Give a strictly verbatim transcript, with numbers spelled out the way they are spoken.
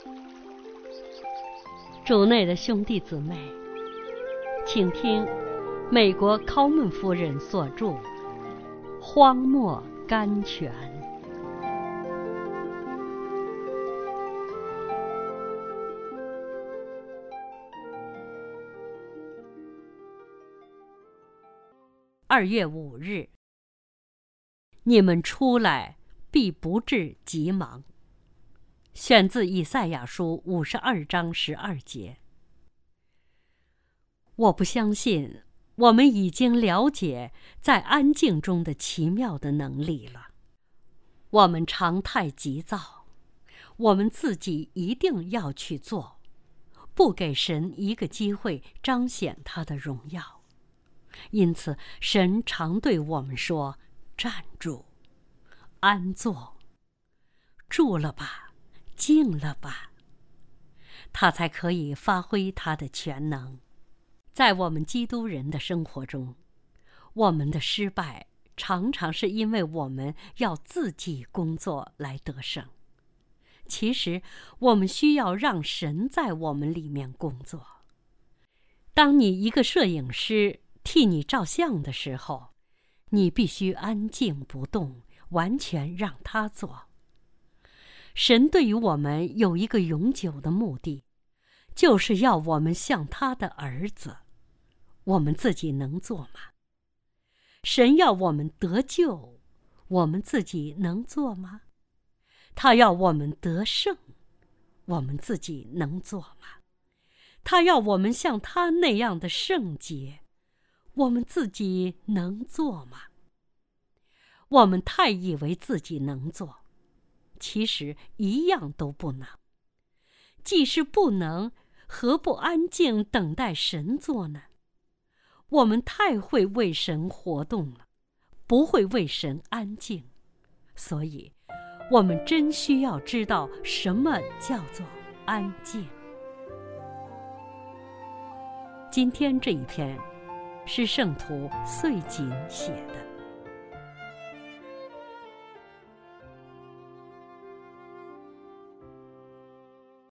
主内的兄弟姊妹，请听美国考门夫人所著《荒漠甘泉》。二月五日，你们出来必不致急忙。选自以赛亚书五十二章十二节。我不相信我们已经了解在安静中的奇妙的能力了。我们常态急躁，我们自己一定要去做，不给神一个机会彰显他的荣耀。因此神常对我们说，站住，安坐，住了吧，静了吧，他才可以发挥他的全能。在我们基督人的生活中，我们的失败常常是因为我们要自己工作来得胜。其实我们需要让神在我们里面工作。当你一个摄影师替你照相的时候，你必须安静不动，完全让他做。神对于我们有一个永久的目的，就是要我们像他的儿子。我们自己能做吗？神要我们得救，我们自己能做吗？他要我们得胜，我们自己能做吗？他要我们像他那样的圣洁，我们自己能做吗？我们太以为自己能做，其实一样都不能。既是不能，何不安静等待神做呢？我们太会为神活动了，不会为神安静。所以我们真需要知道什么叫做安静。今天这一篇是圣徒穗锦写的。